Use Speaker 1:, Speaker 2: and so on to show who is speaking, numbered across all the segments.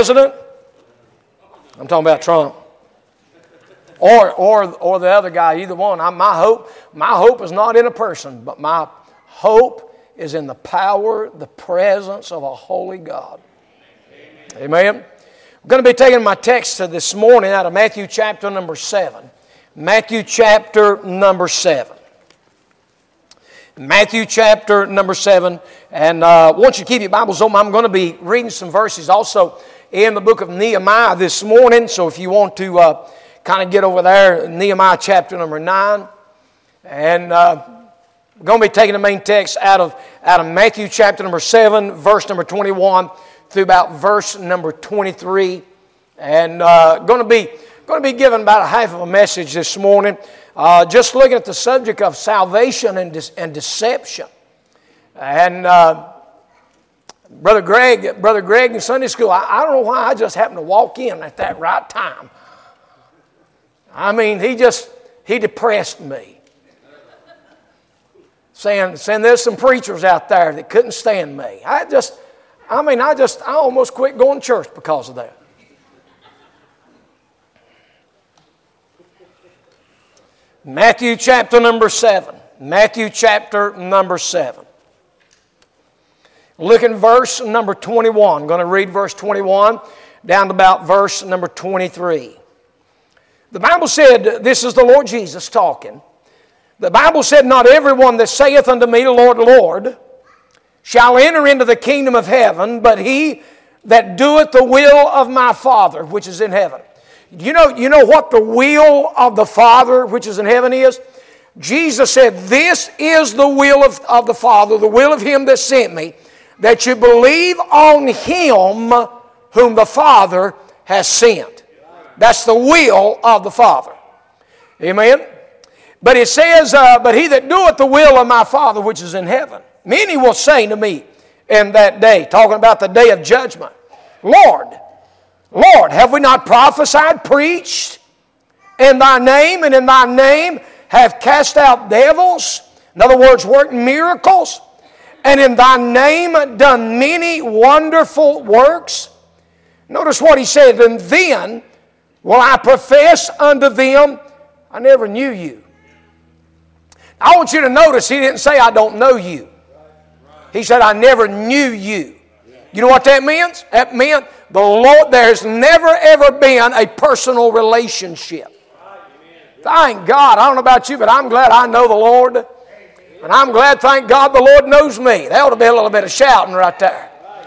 Speaker 1: president. I'm talking about Trump. Or the other guy, either one. My hope is not in a person, but my hope is in the power, the presence of a holy God. Amen. I'm going to be taking my text this morning out of Matthew chapter number 7. Matthew chapter number 7. Matthew chapter number 7. And I want you to keep your Bibles open. I'm going to be reading some verses also in the book of Nehemiah this morning. So if you want to kind of get over there, Nehemiah chapter number 9. And we're going to be taking the main text out of Matthew chapter number 7, verse number 21 through about verse number 23. And going to be given about a half of a message this morning, just looking at the subject of salvation and deception. And Brother Greg in Sunday school, I don't know why I just happened to walk in at that right time. I mean, he depressed me. Saying there's some preachers out there that couldn't stand me. I almost quit going to church because of that. Matthew chapter number 7. Matthew chapter number 7. Look in verse number 21. I'm going to read verse 21 down to about verse number 23. The Bible said, this is the Lord Jesus talking. The Bible said, not everyone that saith unto me, Lord, Lord, shall enter into the kingdom of heaven, but he that doeth the will of my Father which is in heaven. You know what the will of the Father which is in heaven is? Jesus said, this is the will of the Father, the will of Him that sent me, that you believe on Him whom the Father has sent. That's the will of the Father. Amen? But it says, but he that doeth the will of my Father which is in heaven. Many will say to me in that day, talking about the day of judgment, Lord, Lord, have we not prophesied, preached in thy name, and in thy name have cast out devils? In other words, worked miracles, and in thy name done many wonderful works? Notice what he said, and then will I profess unto them, I never knew you. I want you to notice he didn't say, I don't know you. He said, I never knew you. You know what that means? That meant the Lord, there's never ever been a personal relationship. Thank God. I don't know about you, but I'm glad I know the Lord. And I'm glad, thank God, the Lord knows me. There ought to be a little bit of shouting right there.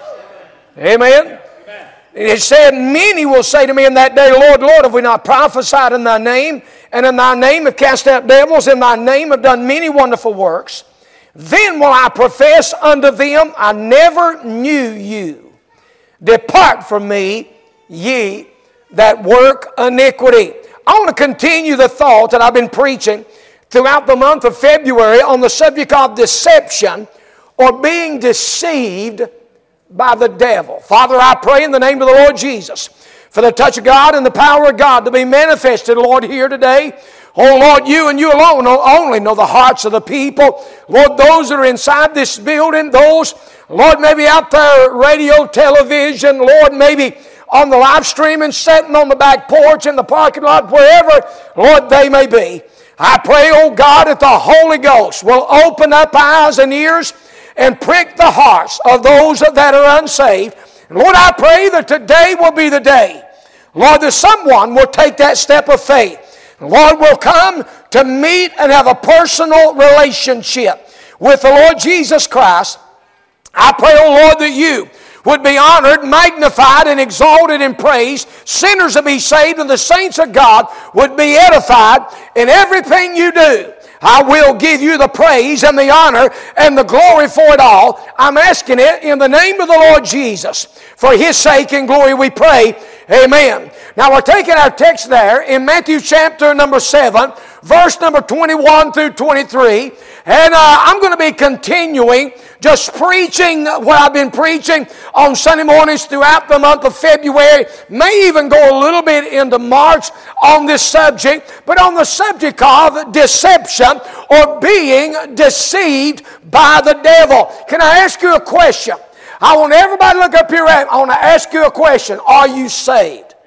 Speaker 1: Amen. It said, many will say to me in that day, Lord, Lord, have we not prophesied in thy name? And in thy name have cast out devils, in thy name have done many wonderful works. Then will I profess unto them, I never knew you. Depart from me, ye that work iniquity. I want to continue the thought that I've been preaching throughout the month of February on the subject of deception or being deceived by the devil. Father, I pray in the name of the Lord Jesus for the touch of God and the power of God to be manifested, Lord, here today. Oh, Lord, you and you alone only know the hearts of the people. Lord, those that are inside this building, those, Lord, maybe out there, radio, television, Lord, maybe on the live stream and sitting on the back porch in the parking lot, wherever, Lord, they may be. I pray, oh God, that the Holy Ghost will open up eyes and ears and prick the hearts of those that are unsaved. And Lord, I pray that today will be the day, Lord, that someone will take that step of faith. And Lord, will come to meet and have a personal relationship with the Lord Jesus Christ. I pray, oh Lord, that you would be honored, magnified, and exalted and praised. Sinners would be saved, and the saints of God would be edified in everything you do. I will give you the praise and the honor and the glory for it all. I'm asking it in the name of the Lord Jesus. For His sake and glory we pray. Amen. Now we're taking our text there in Matthew chapter number 7, verse number 21 through 23. And I'm going to be continuing just preaching what I've been preaching on Sunday mornings throughout the month of February. May even go a little bit into March on this subject, but on the subject of deception or being deceived by the devil. Can I ask you a question? I want everybody to look up here. I want to ask you a question. Are you saved?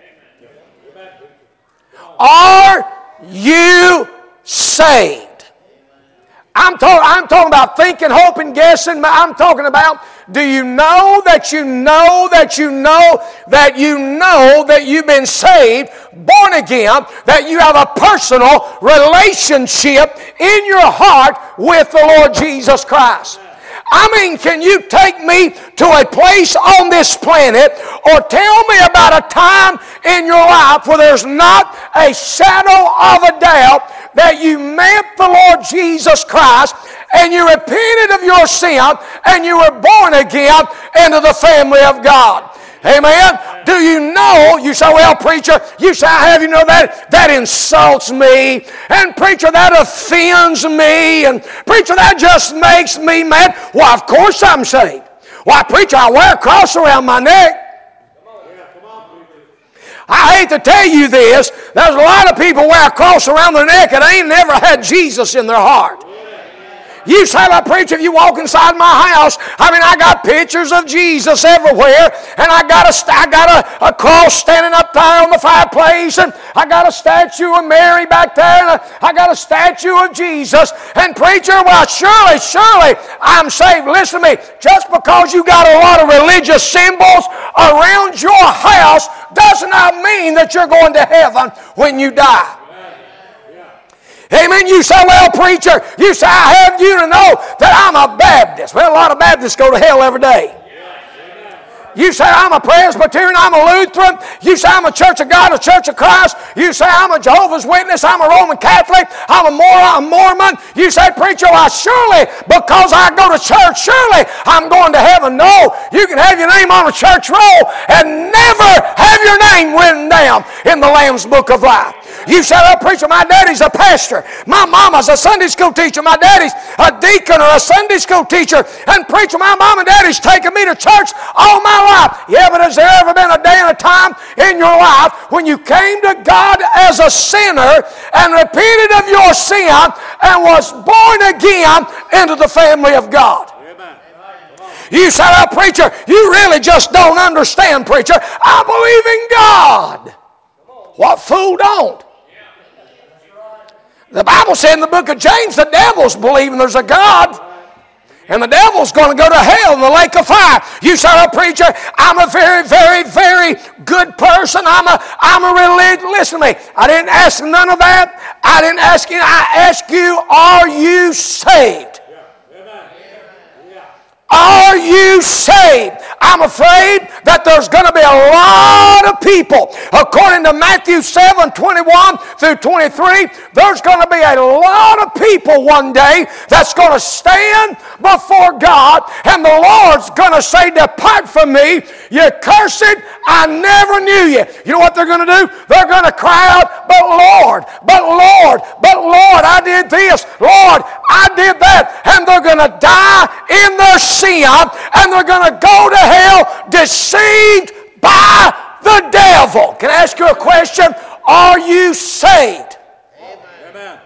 Speaker 1: Are you saved? I'm talking about thinking, hoping, guessing. I'm talking about, do you know that you know that you know that you know that you've been saved, born again, that you have a personal relationship in your heart with the Lord Jesus Christ? I mean, can you take me to a place on this planet or tell me about a time in your life where there's not a shadow of a doubt that you met the Lord Jesus Christ and you repented of your sin and you were born again into the family of God? Amen. Do you know? You say, well, preacher, you say, I have you know that? That insults me. And preacher, that offends me. And preacher, that just makes me mad. Well, of course I'm saved. Why, preacher, I wear a cross around my neck. I hate to tell you this. There's a lot of people wear a cross around their neck and ain't never had Jesus in their heart. You say, well, preacher, if you walk inside my house, I mean, I got pictures of Jesus everywhere, and I got a cross standing up there on the fireplace, and I got a statue of Mary back there, and I got a statue of Jesus. And preacher, well, surely, I'm saved. Listen to me. Just because you got a lot of religious symbols around your house does not mean that you're going to heaven when you die. Amen. You say, well, preacher, you say, I have you to know that I'm a Baptist. Well, a lot of Baptists go to hell every day. You say, I'm a Presbyterian, I'm a Lutheran. You say, I'm a Church of God, a Church of Christ. You say, I'm a Jehovah's Witness, I'm a Roman Catholic, I'm a Mormon. You say, preacher, well, surely, because I go to church, surely I'm going to heaven. No, you can have your name on a church roll and never have your name written down in the Lamb's Book of Life. You said, oh, preacher, my daddy's a pastor. My mama's a Sunday school teacher. My daddy's a deacon or a Sunday school teacher. And preacher, my mom and daddy's taken me to church all my life. Yeah, but has there ever been a day and a time in your life when you came to God as a sinner and repented of your sin and was born again into the family of God? You said, oh, preacher, you really just don't understand, preacher. I believe in God. What fool don't? The Bible said in the book of James, the devil's believing there's a God. And the devil's going to go to hell in the lake of fire. You say, oh, preacher, I'm a very, very, very good person. I'm a religious. Listen to me. I didn't ask none of that. I didn't ask you. I asked you, are you saved? Are you saved? I'm afraid that there's going to be a lot of people. According to Matthew 7:21 through 23, there's going to be a lot of people one day that's going to stand before God, and the Lord's going to say, depart from me, you cursed, I never knew you. You know what they're going to do? They're going to cry out, but Lord, I did this, Lord, I did that. And they're going to die in their sin, and they're going to go to hell deceived by the devil. Can I ask you a question? Are you saved? Amen.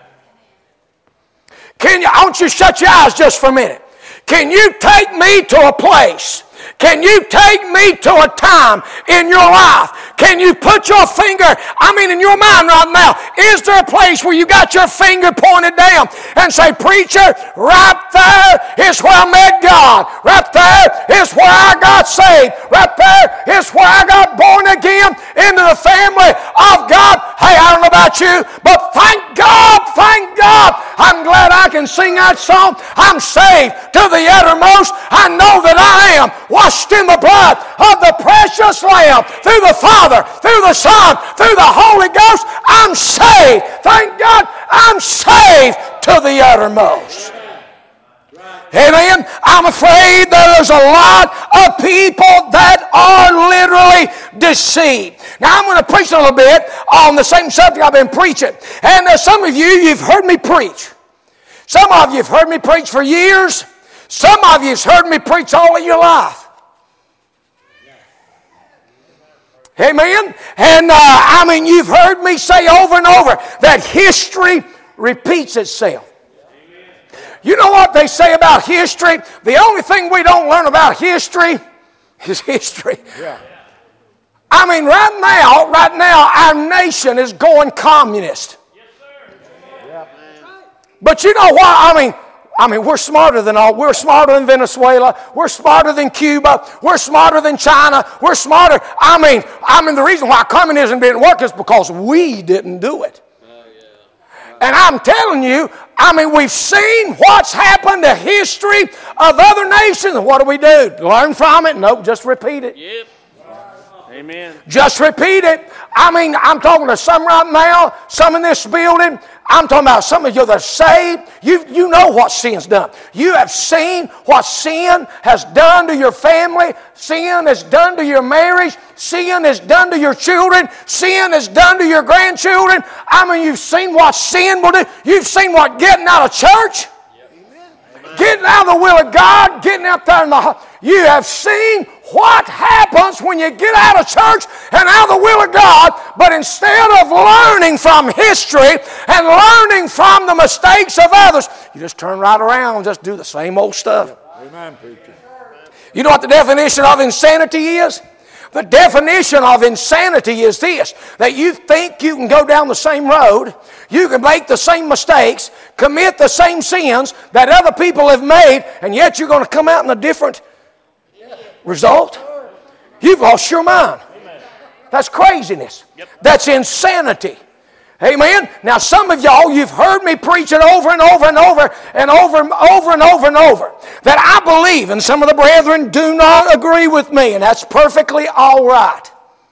Speaker 1: I want you to shut your eyes just for a minute. Can you take me to a place? Can you take me to a time in your life? Can you put your finger, in your mind right now, is there a place where you got your finger pointed down and say, preacher, right there is where I met God. Right there is where I got saved. Right there is where I got born again into the family of God. Hey, I don't know about you, but thank God, I'm glad I can sing that song. I'm saved to the uttermost. I know that I am washed in the blood of the precious Lamb, through the Father, through the Son, through the Holy Ghost. I'm saved. Thank God I'm saved to the uttermost. Amen. I'm afraid that there's a lot of people that are literally deceived. Now I'm going to preach a little bit on the same subject I've been preaching. And some of you've heard me preach. Some of you have heard me preach for years. Some of you have heard me preach all of your life. Amen. And you've heard me say over and over that history repeats itself. You know what they say about history? The only thing we don't learn about history is history. I mean, right now, our nation is going communist. But you know what? I mean, we're smarter than all. We're smarter than Venezuela. We're smarter than Cuba. We're smarter than China. We're smarter. I mean, the reason why communism didn't work is because we didn't do it. And I'm telling you, I mean, we've seen what's happened to history of other nations. And what do? Learn from it? Nope, just repeat it.
Speaker 2: Yep. Amen.
Speaker 1: Just repeat it. I mean, I'm talking to some right now, some in this building. I'm talking about some of you that are saved. You know what sin's done. You have seen what sin has done to your family. Sin has done to your marriage. Sin has done to your children. Sin has done to your grandchildren. I mean, you've seen what sin will do. You've seen what getting out of church, getting out of the will of God, getting out there in the... You have seen what happens when you get out of church and out of the will of God, but instead of learning from history and learning from the mistakes of others, you just turn right around and just do the same old stuff.
Speaker 3: Amen, preacher.
Speaker 1: You know what the definition of insanity is? The definition of insanity is this, that you think you can go down the same road, you can make the same mistakes, commit the same sins that other people have made, and yet you're going to come out in a different result. You've lost your mind. That's craziness. That's insanity. Amen. Now some of y'all, you've heard me preach it over and over and over and over and over and over and over, that I believe, and some of the brethren do not agree with me, and that's perfectly all right.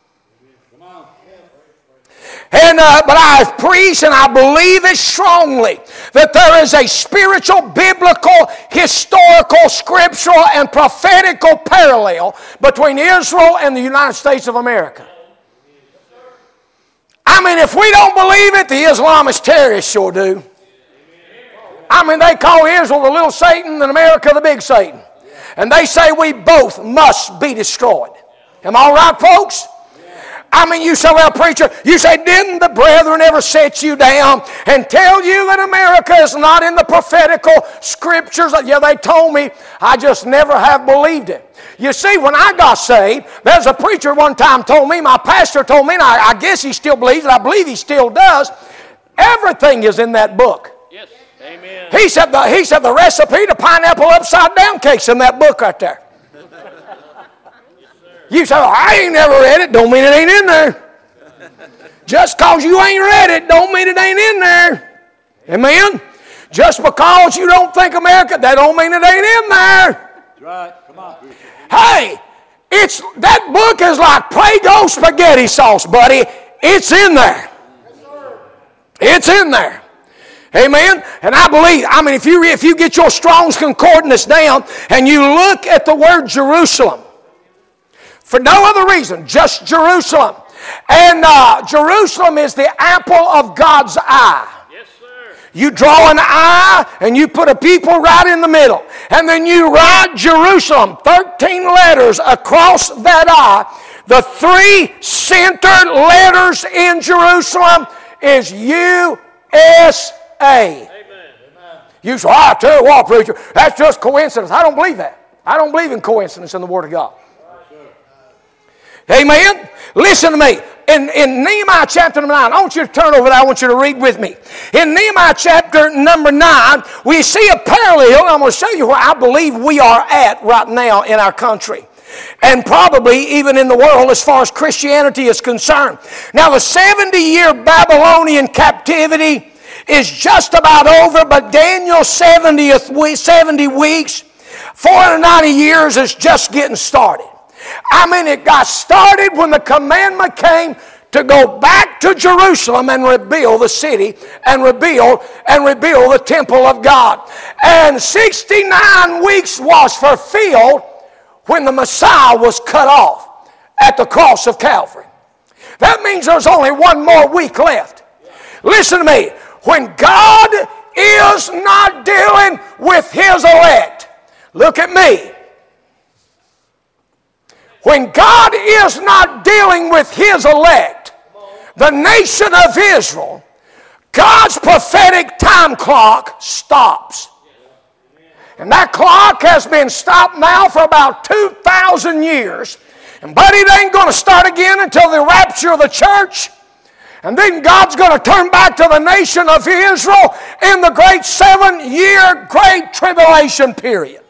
Speaker 1: But I preach and I believe it strongly that there is a spiritual, biblical, historical, scriptural, and prophetical parallel between Israel and the United States of America. I mean, if we don't believe it, the Islamist terrorists sure do. I mean, they call Israel the little Satan and America the big Satan. And they say we both must be destroyed. Am I all right, folks? I mean, you say, well, preacher, you say, didn't the brethren ever set you down and tell you that America is not in the prophetical scriptures? Yeah, they told me. I just never have believed it. You see, when I got saved, there's a preacher one time told me, my pastor told me, and I guess he still believes it, I believe he still does, everything is in that book.
Speaker 2: Yes, amen.
Speaker 1: He said the recipe to pineapple upside down cake's in that book right there. You say, well, I ain't never read it, don't mean it ain't in there. Just because you ain't read it, don't mean it ain't in there. Amen? Just because you don't think America, that don't mean it ain't in there.
Speaker 3: That's right. Come on.
Speaker 1: Hey, that book is like Prego spaghetti sauce, buddy. It's in there. It's in there. Amen? And I believe, I mean, if you get your Strong's Concordance down and you look at the word Jerusalem, for no other reason, just Jerusalem. And Jerusalem is the apple of God's eye.
Speaker 2: Yes, sir.
Speaker 1: You draw an eye and you put a people right in the middle. And then you write Jerusalem, 13 letters across that eye. The three center letters in Jerusalem is USA. Amen. You say, I tell you what, preacher, that's just coincidence. I don't believe that. I don't believe in coincidence in the Word of God. Amen? Listen to me. In Nehemiah chapter number 9, I want you to turn over there. I want you to read with me. In Nehemiah chapter number 9, we see a parallel. I'm going to show you where I believe we are at right now in our country. And probably even in the world as far as Christianity is concerned. Now, the 70-year Babylonian captivity is just about over, but Daniel's 70 weeks, 490 years is just getting started. I mean, it got started when the commandment came to go back to Jerusalem and rebuild the city and rebuild the temple of God. And 69 weeks was fulfilled when the Messiah was cut off at the cross of Calvary. That means there's only one more week left. Listen to me. When God is not dealing with His elect, look at me. When God is not dealing with His elect, the nation of Israel, God's prophetic time clock stops. And that clock has been stopped now for about 2,000 years. But it ain't going to start again until the rapture of the church. And then God's going to turn back to the nation of Israel in the great 7-year great tribulation period.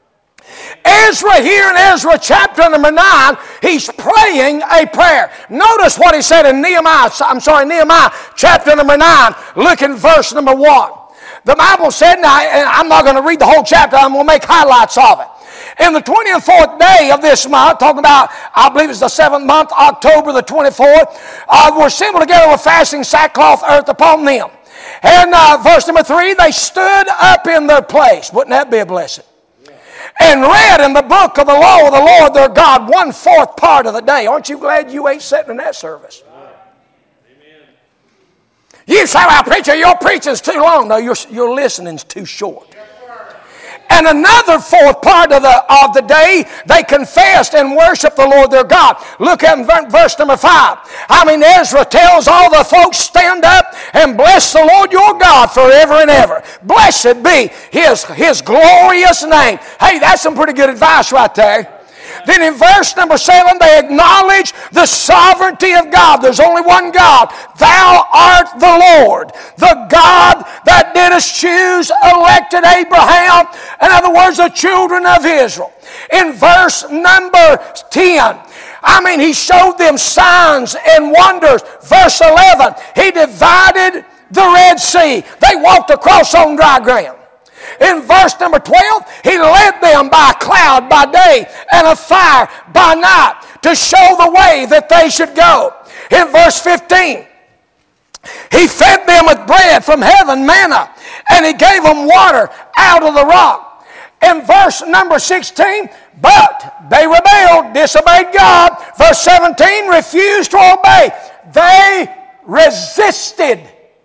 Speaker 1: Ezra here in Ezra chapter number 9, he's praying a prayer. Notice what he said in Nehemiah chapter number 9. Look in verse number 1. The Bible said, now I'm not going to read the whole chapter, I'm going to make highlights of it. In the 24th day of this month, talking about, I believe it's the 7th month, October the 24th, were assembled together with fasting, sackcloth, earth upon them. And verse number 3, they stood up in their place. Wouldn't that be a blessing? And read in the book of the law of the Lord their God 1/4 part of the day. Aren't you glad you ain't sitting in that service? Amen. You say, well, preacher, your preaching's too long. No, your listening's too short. And another 4th part of the day, they confessed and worshiped the Lord their God. Look at verse number 5. Ezra tells all the folks, stand up and bless the Lord your God forever and ever. Blessed be His glorious name. Hey, that's some pretty good advice right there. Then in verse number 7, they acknowledge the sovereignty of God. There's only one God. Thou art the Lord, the God that didst choose, elected Abraham. In other words, the children of Israel. In verse number 10, he showed them signs and wonders. Verse 11, he divided the Red Sea. They walked across on dry ground. In verse number 12, he led them by a cloud by day and a fire by night to show the way that they should go. In verse 15, he fed them with bread from heaven, manna, and he gave them water out of the rock. In verse number 16, but they rebelled, disobeyed God. Verse 17, refused to obey. They resisted.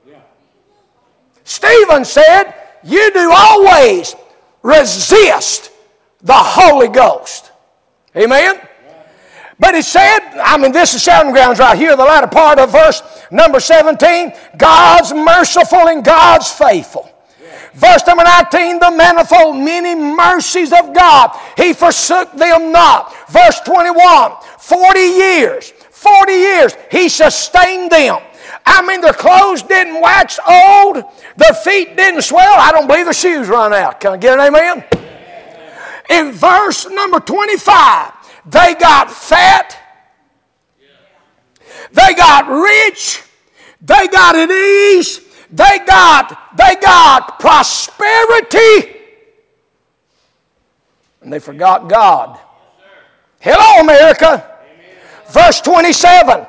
Speaker 1: Stephen said, you do always resist the Holy Ghost. Amen? But he said, this is shouting grounds right here, the latter part of verse number 17. God's merciful and God's faithful. Verse number 19, the manifold many mercies of God. He forsook them not. Verse 21, 40 years, he sustained them. Their clothes didn't wax old. Their feet didn't swell. I don't believe their shoes run out. Can I get an amen? In verse number 25, they got fat. They got rich. They got at ease. They got prosperity. And they forgot God. Hello, America. Verse 27,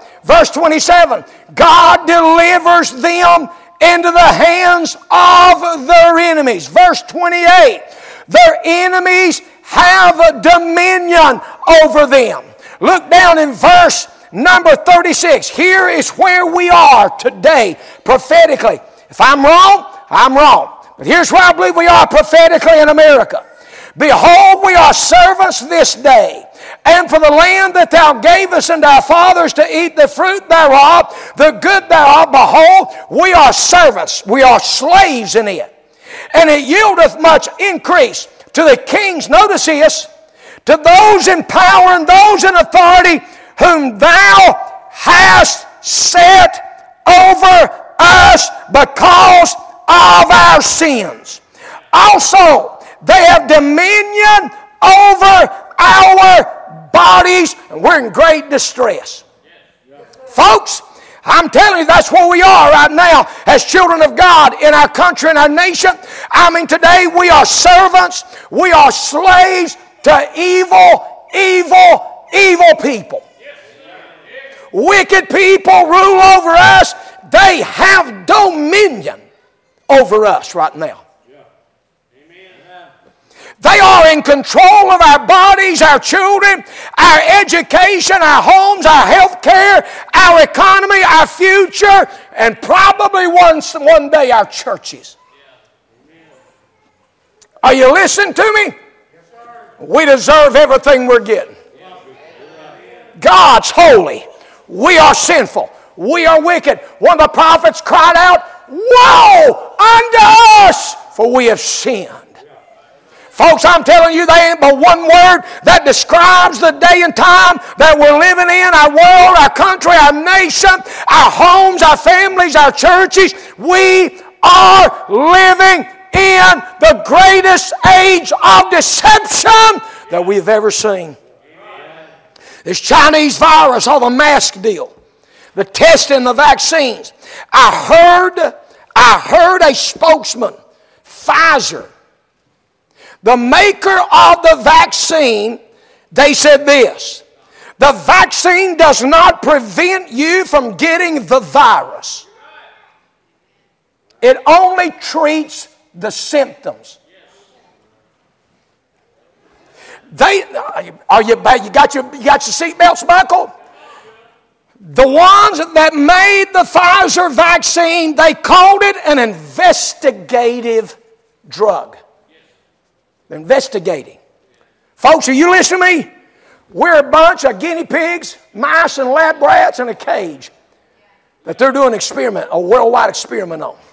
Speaker 1: God delivers them into the hands of their enemies. Verse 28, their enemies have a dominion over them. Look down in verse number 36. Here is where we are today prophetically. If I'm wrong, I'm wrong. But here's where I believe we are prophetically in America. Behold, we are servants this day, and for the land that thou gavest unto our fathers to eat the fruit thereof, the good thereof, behold, we are servants, we are slaves in it. And it yieldeth much increase to the kings, notice this, to those in power and those in authority, whom thou hast set over us because of our sins. Also, they have dominion over our bodies, and we're in great distress. Folks, I'm telling you, that's where we are right now as children of God in our country and our nation. Today we are servants, we are slaves to evil people. Wicked people rule over us. They have dominion over us right now. They are in control of our bodies, our children, our education, our homes, our health care, our economy, our future, and probably one day our churches. Are you listening to me? We deserve everything we're getting. God's holy. We are sinful. We are wicked. One of the prophets cried out, woe unto us, for we have sinned. Folks, I'm telling you, there ain't but one word that describes the day and time that we're living in, our world, our country, our nation, our homes, our families, our churches. We are living in the greatest age of deception that we've ever seen. This Chinese virus, all the mask deal, the testing, the vaccines. I heard a spokesman, Pfizer, the maker of the vaccine, they said this: the vaccine does not prevent you from getting the virus. It only treats the symptoms. You got your seatbelts buckled? The ones that made the Pfizer vaccine, they called it an investigative drug. They're investigating. Folks, are you listening to me? We're a bunch of guinea pigs, mice, and lab rats in a cage that they're doing a worldwide experiment on.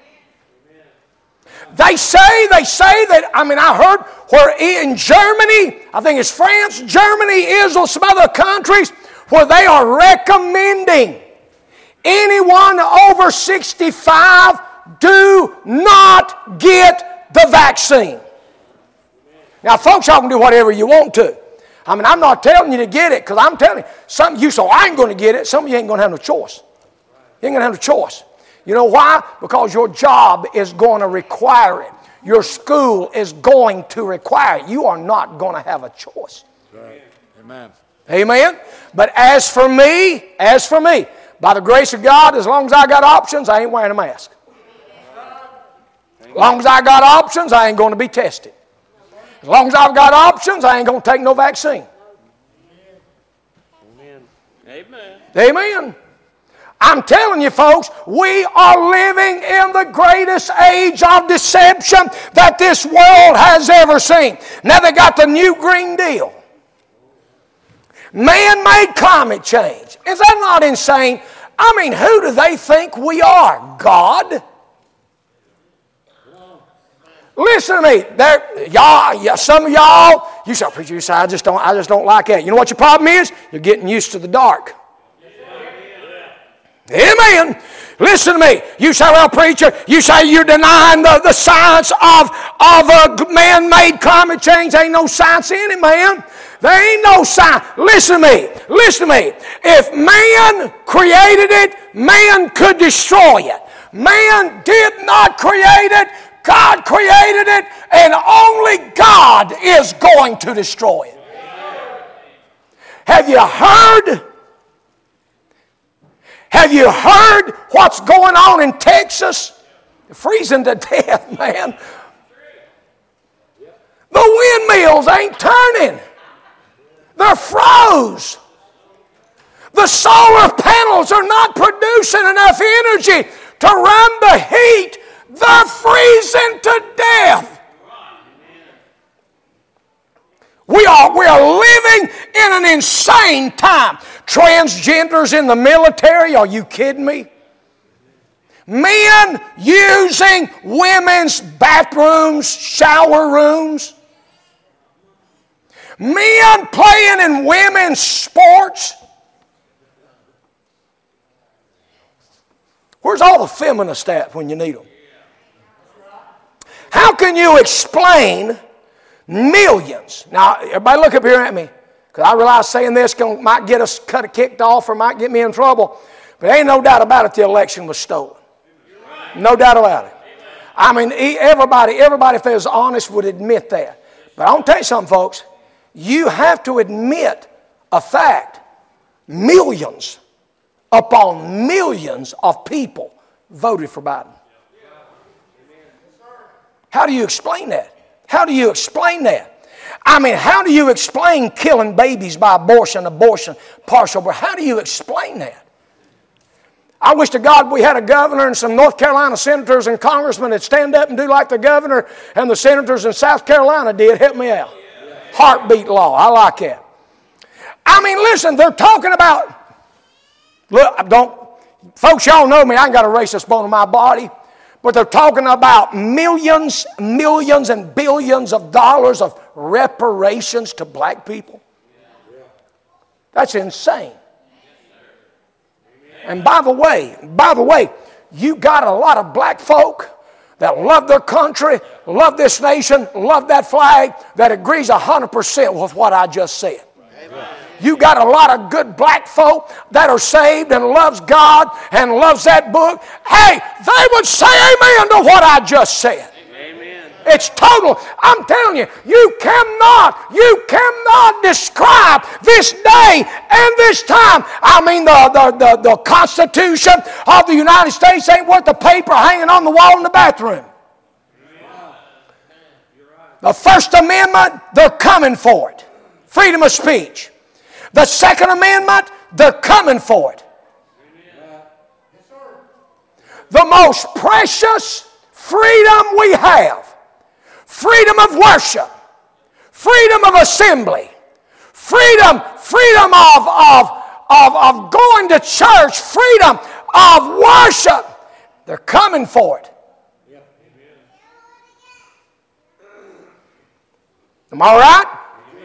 Speaker 1: They say that, I heard where in Germany, I think it's France, Germany, Israel, some other countries, where they are recommending anyone over 65 do not get the vaccine. Now, folks, y'all can do whatever you want to. I'm not telling you to get it, because I'm telling you, some of you say, I ain't going to get it. Some of you ain't going to have no choice. You ain't going to have no choice. You know why? Because your job is going to require it. Your school is going to require it. You are not going to have a choice.
Speaker 3: Right. Amen.
Speaker 1: Amen? But as for me, by the grace of God, as long as I got options, I ain't wearing a mask. As long as I got options, I ain't going to be tested. As long as I've got options, I ain't going to take no vaccine.
Speaker 2: Amen. Amen.
Speaker 1: Amen. I'm telling you, folks, we are living in the greatest age of deception that this world has ever seen. Now they got the new Green Deal. Man-made climate change. Is that not insane? Who do they think we are? God? Listen to me. Some of y'all, you say, preacher, I just don't like that. You know what your problem is? You're getting used to the dark. Amen. Listen to me. You say, well, preacher, you say you're denying the science of man-made climate change. There ain't no science in it, man. There ain't no science. Listen to me. If man created it, man could destroy it. Man did not create it. God created it, and only God is going to destroy it. Have you heard what's going on in Texas? They're freezing to death, man. The windmills ain't turning. They're froze. The solar panels are not producing enough energy to run the heat. They're freezing to death. We are living in an insane time. Transgenders in the military, are you kidding me? Men using women's bathrooms, shower rooms. Men playing in women's sports. Where's all the feminists at when you need them? How can you explain millions? Now, everybody look up here at me, because I realize saying this might get us kicked off or might get me in trouble. But ain't no doubt about it, the election was stolen. No doubt about it. Everybody, if they was honest, would admit that. But I'll tell you something, folks. You have to admit a fact. Millions upon millions of people voted for Biden. How do you explain that? How do you explain that? How do you explain killing babies by abortion, partial abortion? How do you explain that? I wish to God we had a governor and some North Carolina senators and congressmen that stand up and do like the governor and the senators in South Carolina did. Help me out. Heartbeat law. I like that. Listen, they're talking about, folks, y'all know me. I ain't got a racist bone in my body. But they're talking about millions, millions, and billions of dollars of reparations to black people. That's insane. And by the way, you got a lot of black folk that love their country, love this nation, love that flag, that agrees 100% with what I just said. Amen. You got a lot of good black folk that are saved and loves God and loves that book. Hey, they would say amen to what I just said.
Speaker 2: Amen.
Speaker 1: It's total. I'm telling you, you cannot describe this day and this time. I mean, the Constitution of the United States ain't worth the paper hanging on the wall in the bathroom. The First Amendment, they're coming for it. Freedom of speech. The Second Amendment, they're coming for it. The most precious freedom we have. Freedom of worship, freedom of assembly, freedom of going to church, freedom of worship. They're coming for it. Am I right?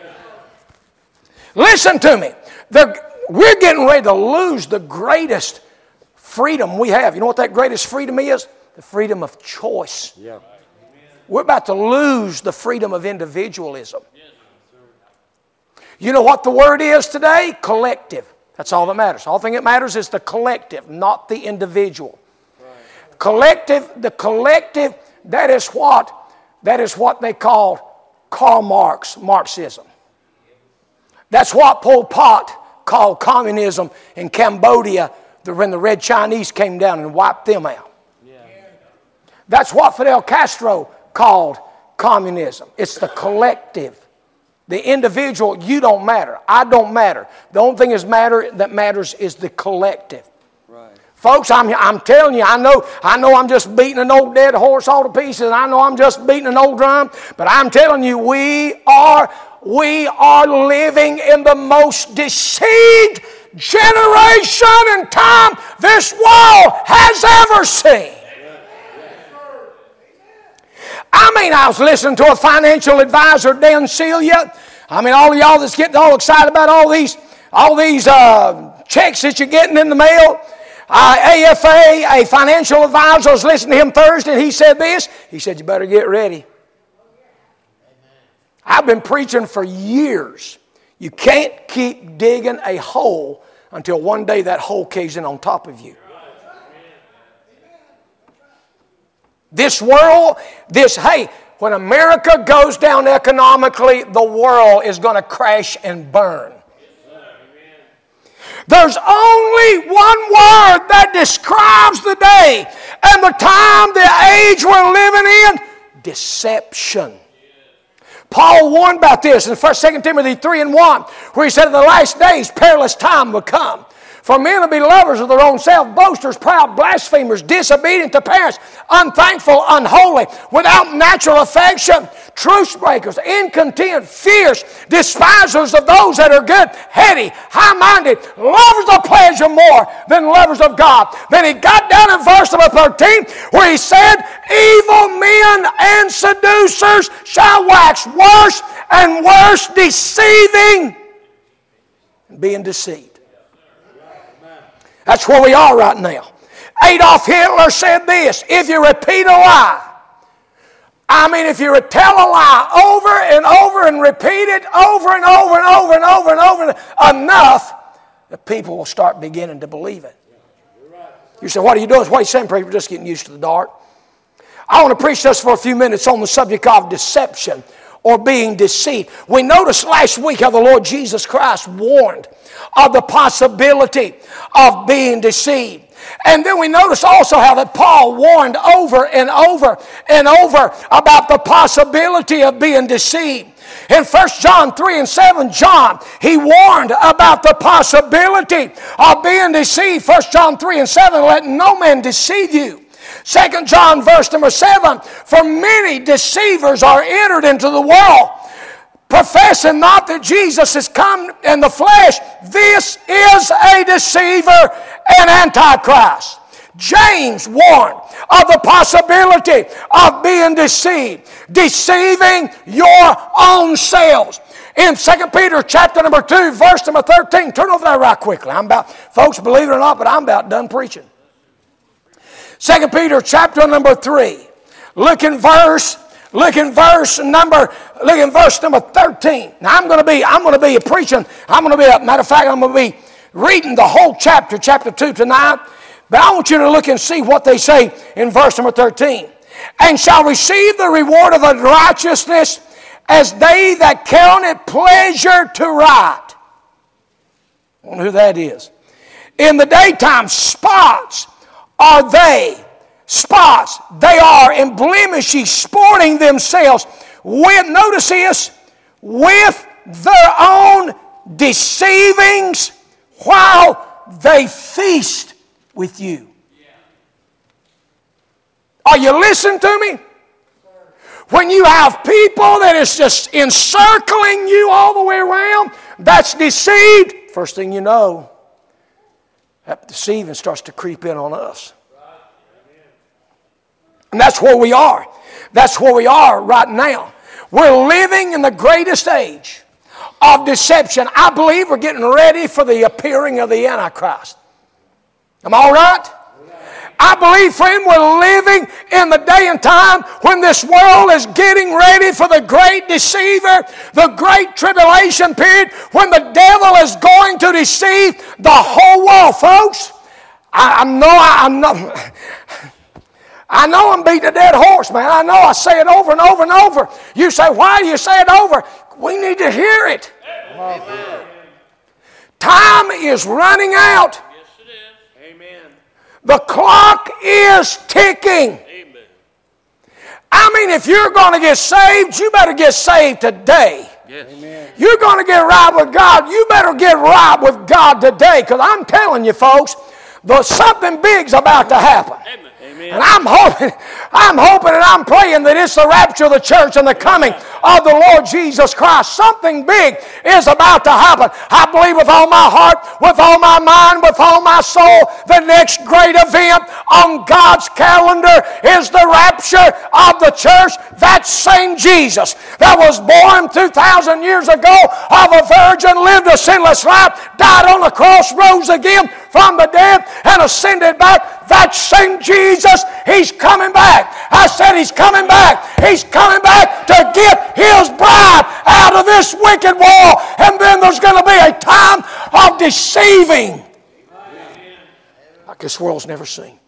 Speaker 1: Listen to me. We're getting ready to lose the greatest freedom we have. You know what that greatest freedom is? The freedom of choice. Yeah. We're about to lose the freedom of individualism. You know what the word is today? Collective. That's all that matters. All thing that matters is the collective, not the individual. The collective, that is what they call Karl Marx, Marxism. That's what Pol Pot called communism in Cambodia when the Red Chinese came down and wiped them out. That's what Fidel Castro called communism. It's the collective. The individual, you don't matter. I don't matter. The only thing that matters is the collective. Right. Folks, I'm telling you, I know I'm just beating an old dead horse all to pieces, and I know I'm just beating an old drum, but I'm telling you, we are living in the most deceived generation and time this world has ever seen. I was listening to a financial advisor, Dan Celia. All of y'all that's getting all excited about all these checks that you're getting in the mail. AFA, a financial advisor, was listening to him Thursday, and he said this. He said, you better get ready. I've been preaching for years. You can't keep digging a hole until one day that hole caves in on top of you. This world, when America goes down economically, the world is going to crash and burn. There's only one word that describes the day and the time, the age we're living in: deception. Paul warned about this in 2 Timothy 3:1, where he said, in the last days, perilous time will come. For men will be lovers of their own self, boasters, proud, blasphemers, disobedient to parents, unthankful, unholy, without natural affection, truce breakers, incontinent, fierce, despisers of those that are good, heady, high-minded, lovers of pleasure more than lovers of God. Then he got down in verse number 13 where he said, evil men and seducers shall wax worse and worse, deceiving and being deceived. That's where we are right now. Adolf Hitler said this: if you repeat a lie, if you tell a lie over and over and repeat it over and over and over and over and over enough, the people will start beginning to believe it. You say, what are you doing? What are you saying, preacher? We're just getting used to the dark. I want to preach just for a few minutes on the subject of deception or being deceived. We noticed last week how the Lord Jesus Christ warned of the possibility of being deceived. And then we notice also how that Paul warned over and over and over about the possibility of being deceived. In 1 John 3:7, John, he warned about the possibility of being deceived. 1 John 3:7, let no man deceive you. 2 John verse number 7, for many deceivers are entered into the world, professing not that Jesus has come in the flesh. This is a deceiver and antichrist. James warned of the possibility of being deceived, deceiving your own selves. In 2 Peter chapter number 2, verse number 13, turn over there right quickly. Folks, believe it or not, but I'm about done preaching. 2 Peter chapter number 3, look in verse number 13. Now I'm going to be preaching. Matter of fact, I'm going to be reading the whole chapter 2 tonight. But I want you to look and see what they say in verse number 13. And shall receive the reward of the righteousness as they that count it pleasure to write. I wonder who that is. In the daytime, spots they are in blemishes, sporting themselves with, notice this, with their own deceivings while they feast with you. Are you listening to me? When you have people that is just encircling you all the way around, that's deceived. First thing you know, that deceiving starts to creep in on us. And that's where we are. That's where we are right now. We're living in the greatest age of deception. I believe we're getting ready for the appearing of the Antichrist. Am I all right? I believe, friend, we're living in the day and time when this world is getting ready for the great deceiver, the great tribulation period, when the devil is going to deceive the whole world, folks. I know I'm beating a dead horse, man. I know I say it over and over and over. You say, why do you say it over? We need to hear it. Amen. Time is running out.
Speaker 2: Yes, it is. Amen.
Speaker 1: The clock is ticking.
Speaker 2: Amen.
Speaker 1: I mean, if you're going to get saved, you better get saved today.
Speaker 2: Yes.
Speaker 1: Amen. You're going to get right with God, you better get right with God today. Because I'm telling you, folks, something big's about to happen.
Speaker 2: Amen.
Speaker 1: And I'm hoping and I'm praying that it's the rapture of the church and the coming of the Lord Jesus Christ. Something big is about to happen. I believe with all my heart, with all my mind, with all my soul, the next great event on God's calendar is the rapture of the church. That same Jesus that was born 2,000 years ago of a virgin, lived a sinless life, died on the cross, rose again from the dead, and ascended back. That same Jesus, He's coming back. I said He's coming back. He's coming back to get His bride out of this wicked world. And then there's going to be a time of deceiving like this world's never seen.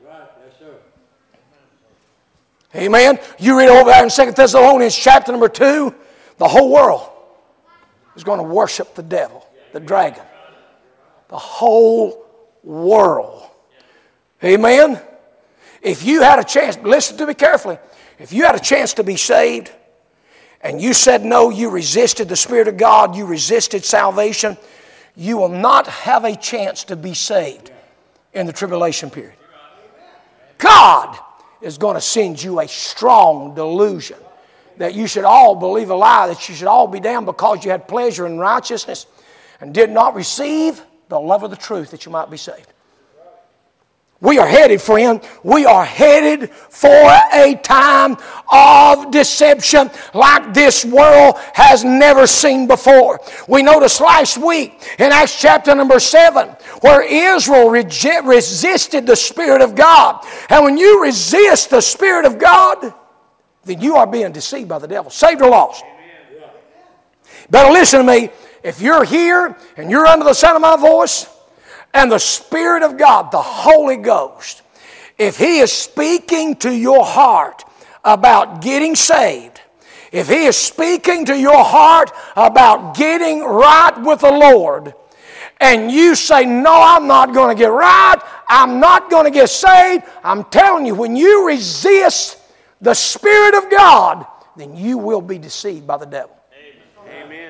Speaker 1: Amen. You read over there in 2 Thessalonians chapter number 2, the whole world is going to worship the devil, the dragon. The whole world. Amen. If you had a chance, listen to me carefully. If you had a chance to be saved and you said no, you resisted the Spirit of God, you resisted salvation, you will not have a chance to be saved in the tribulation period. God is going to send you a strong delusion that you should all believe a lie, that you should all be damned because you had pleasure in righteousness and did not receive the love of the truth that you might be saved. We are headed, friend, we are headed for a time of deception like this world has never seen before. We noticed last week in Acts chapter number 7 where Israel resisted the Spirit of God. And when you resist the Spirit of God, then you are being deceived by the devil. Saved or lost? Amen. Better listen to me. If you're here and you're under the sound of my voice, and the Spirit of God, the Holy Ghost, if He is speaking to your heart about getting saved, if He is speaking to your heart about getting right with the Lord, and you say, no, I'm not going to get right, I'm not going to get saved, I'm telling you, when you resist the Spirit of God, then you will be deceived by the devil.
Speaker 2: Amen.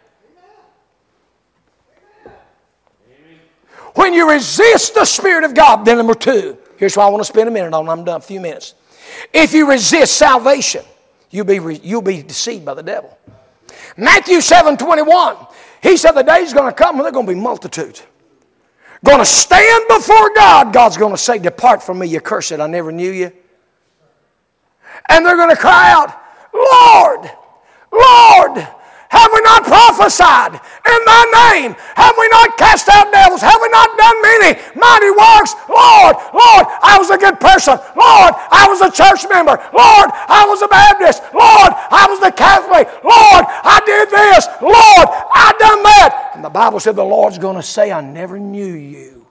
Speaker 1: When you resist the Spirit of God, then number 2, here's what I want to spend a minute on. I'm done, a few minutes. If you resist salvation, you'll be deceived by the devil. Matthew 7:21, He said the day's going to come when there are going to be multitudes. Going to stand before God. God's going to say, depart from me, you cursed, I never knew you. And they're going to cry out, Lord, Lord, have we not prophesied in thy name? Have we not cast out devils? Have we not done many mighty works? Lord, Lord, I was a good person. Lord, I was a church member. Lord, I was a Baptist. Lord, I was a Catholic. Lord, I did this. Lord, I done that. And the Bible said the Lord's going to say, I never knew you.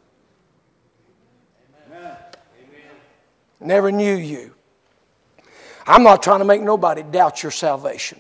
Speaker 1: Amen. Never knew you. I'm not trying to make nobody doubt your salvation.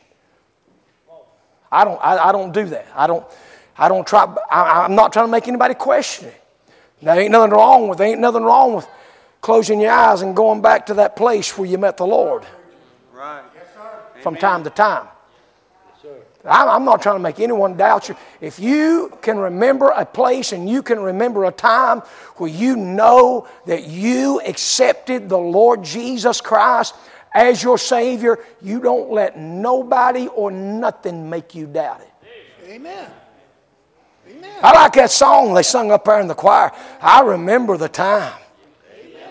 Speaker 1: I don't do that. I'm not trying to make anybody question it. There ain't nothing wrong with closing your eyes and going back to that place where you met the Lord.
Speaker 2: Right. Yes, sir.
Speaker 1: From time to time. Yes, sir. I'm not trying to make anyone doubt you. If you can remember a place and you can remember a time where you know that you accepted the Lord Jesus Christ as your Savior, you don't let nobody or nothing make you doubt it.
Speaker 2: Amen. Amen.
Speaker 1: I like that song they sung up there in the choir. I remember the time. Amen.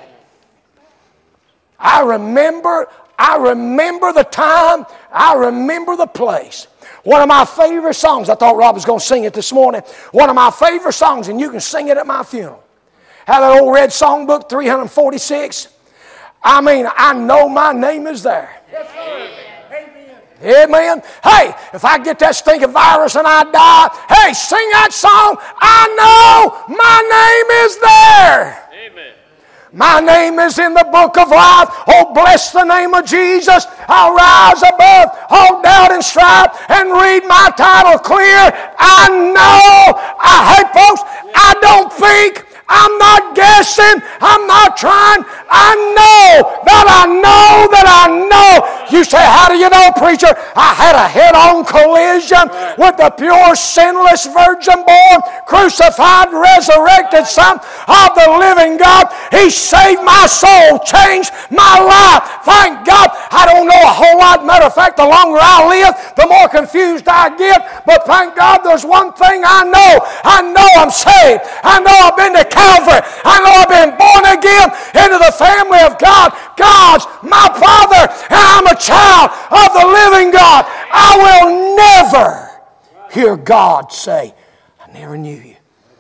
Speaker 1: I remember the time. I remember the place. One of my favorite songs, I thought Rob was going to sing it this morning. One of my favorite songs, and you can sing it at my funeral. Have that old red songbook, 346. I mean, I know my name is there.
Speaker 2: Yes, sir.
Speaker 1: Amen. Amen. Hey, if I get that stinking virus and I die, hey, sing that song. I know my name is there.
Speaker 2: Amen.
Speaker 1: My name is in the book of life. Oh, bless the name of Jesus. I'll rise above all doubt and strife and read my title clear. I know. Hey, folks, I don't think. I'm not guessing. I'm not trying. I know that I know that I know. You say, how do you know, preacher? I had a head-on collision with the pure, sinless, virgin-born, crucified, resurrected Son of the living God. He saved my soul, changed my life. Thank God. I don't know a whole lot. Matter of fact, the longer I live, the more confused I get. But thank God there's one thing I know. I know I'm saved. I know I've been to Calvary. I know I've been born again into the family of God. God's my Father, and I'm a child of the living God. I will never hear God say, I never knew you.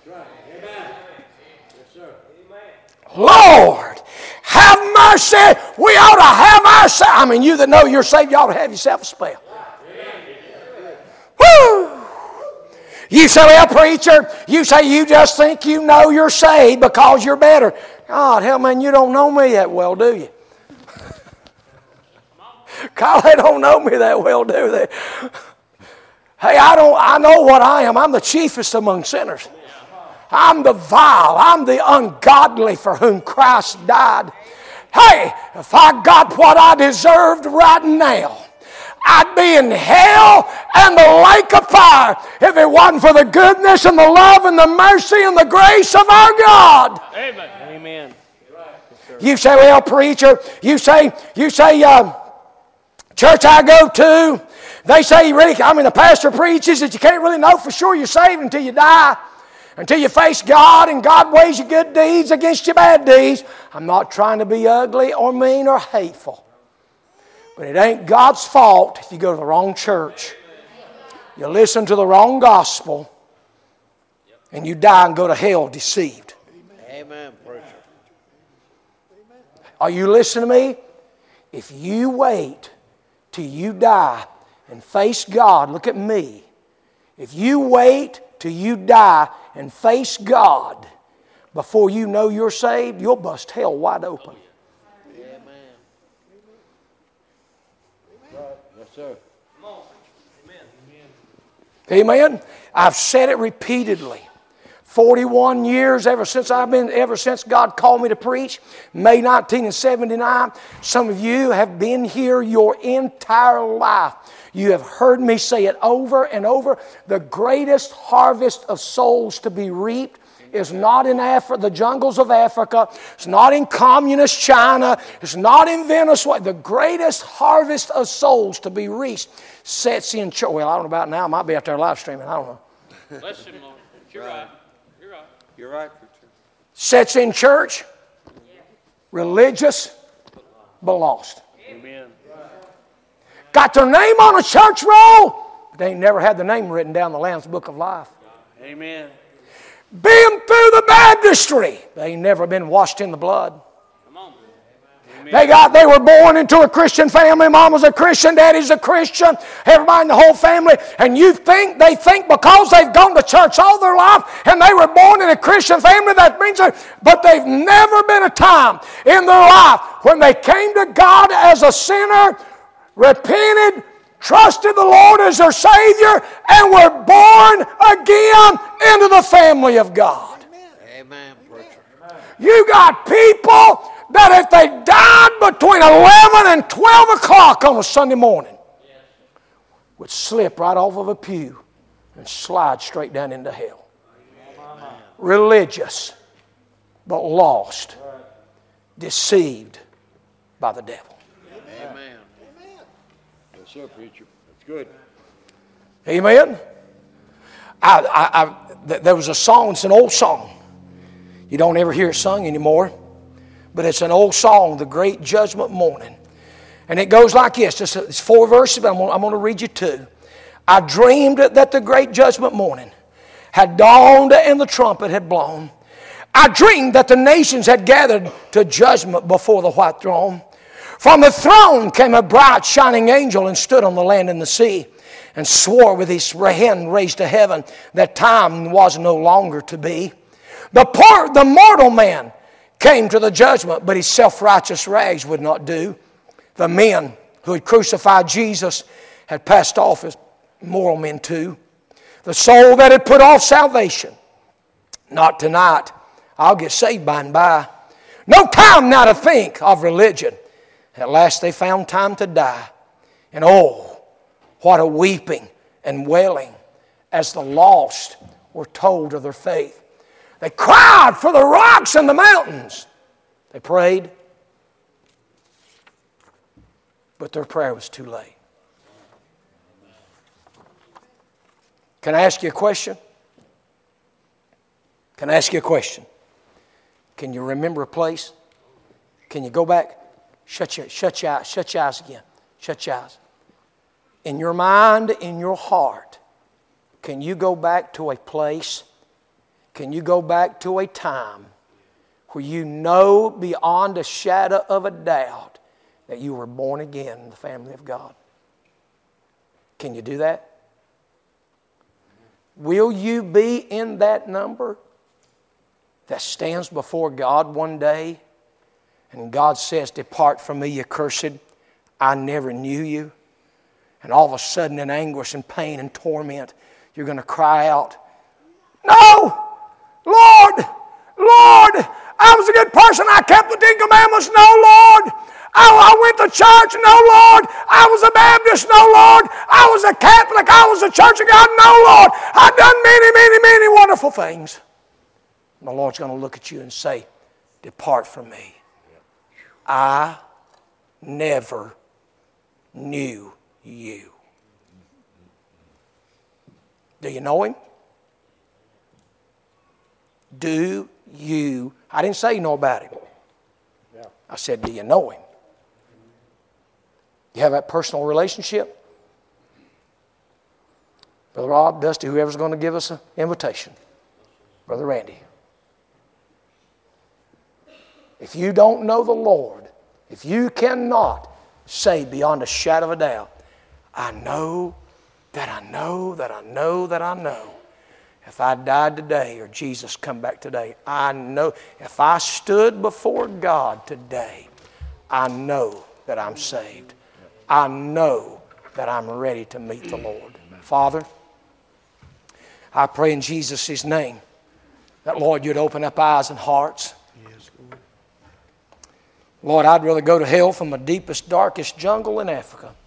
Speaker 1: Lord, have mercy. We ought to have ourselves. I mean, you that know you're saved, you ought to have yourself a spell. Woo! You say, well, preacher, you say you just think you know you're saved because you're better. God, hell, man, you don't know me that well, do you? God, they don't know me that well, do they? Hey, I know what I am. I'm the chiefest among sinners. I'm the vile. I'm the ungodly for whom Christ died. Hey, if I got what I deserved right now, I'd be in hell and the lake of fire if it wasn't for the goodness and the love and the mercy and the grace of our God.
Speaker 2: Amen. Amen.
Speaker 1: You say, well, preacher, you say, church I go to, they say the pastor preaches that you can't really know for sure you're saved until you die, until you face God and God weighs your good deeds against your bad deeds. I'm not trying to be ugly or mean or hateful. But it ain't God's fault if you go to the wrong church. You listen to the wrong gospel, and you die and go to hell deceived.
Speaker 2: Amen, preacher.
Speaker 1: Are you listening to me? If you wait till you die and face God, look at me. If you wait till you die and face God before you know you're saved, you'll bust hell wide open.
Speaker 2: Sir.
Speaker 1: Amen. I've said it repeatedly. 41 years ever since God called me to preach, May 1979. Some of you have been here your entire life. You have heard me say it over and over. The greatest harvest of souls to be reaped is not in Africa, the jungles of Africa. It's not in communist China. It's not in Venezuela. The greatest harvest of souls to be reached sets in church. Well, I don't know about now. I might be out there live streaming. I don't know.
Speaker 2: Bless him, Lord. You're right. You're right. You're right, preacher.
Speaker 1: Sits in church, religious, but lost.
Speaker 2: Amen.
Speaker 1: Got their name on a church roll, but they ain't never had their name written down in the Lamb's Book of Life.
Speaker 2: Amen.
Speaker 1: Been through the baptistry, they ain't never been washed in the blood.
Speaker 2: Come on.
Speaker 1: They were born into a Christian family. Mama's a Christian, daddy's a Christian, everybody in the whole family. And they think because they've gone to church all their life and they were born in a Christian family, that means but they've never been a time in their life when they came to God as a sinner, repented, trusted the Lord as their Savior, and were born again into the family of God.
Speaker 2: Amen, preacher.
Speaker 1: You got people that if they died between 11 and 12 o'clock on a Sunday morning, would slip right off of a pew and slide straight down into hell. Religious, but lost, deceived by the devil.
Speaker 2: Amen. Yes, sir, preacher. That's good.
Speaker 1: Amen? There was a song, it's an old song. You don't ever hear it sung anymore. But it's an old song, The Great Judgment Morning. And it goes like this. It's 4 verses, but I'm going to read you 2. I dreamed that the great judgment morning had dawned and the trumpet had blown. I dreamed that the nations had gathered to judgment before the white throne. From the throne came a bright shining angel and stood on the land and the sea and swore with his hand raised to heaven that time was no longer to be. The mortal man came to the judgment, but his self-righteous rags would not do. The men who had crucified Jesus had passed off as moral men too. The soul that had put off salvation, not tonight, I'll get saved by and by. No time now to think of religion. At last they found time to die. And oh, what a weeping and wailing as the lost were told of their faith. They cried for the rocks and the mountains. They prayed, but their prayer was too late. Can I ask you a question? Can I ask you a question? Can you remember a place? Can you go back? Shut your eyes again. Shut your eyes. In your mind, in your heart, can you go back to a place? Can you go back to a time where you know beyond a shadow of a doubt that you were born again in the family of God? Can you do that? Will you be in that number that stands before God one day and God says, "Depart from me, you cursed, I never knew you"? And all of a sudden in anguish and pain and torment, you're going to cry out, "No! Lord, I was a good person. I kept the 10 commandments. No, Lord. I went to church. No, Lord. I was a Baptist. No, Lord. I was a Catholic. I was a Church of God. No, Lord. I've done many wonderful things." And the Lord's going to look at you and say, "Depart from me. I never knew you." Do you know Him? Do you? I didn't say you know about Him. I said, do you know Him? You have that personal relationship? Brother Rob, Dusty, whoever's going to give us an invitation. Brother Randy. If you don't know the Lord, if you cannot say beyond a shadow of a doubt, I know that I know that I know that I know, if I died today or Jesus come back today, I know, if I stood before God today, I know that I'm saved. I know that I'm ready to meet the Lord. Father, I pray in Jesus' name that, Lord, you'd open up eyes and hearts. Lord, I'd rather go to hell from the deepest, darkest jungle in Africa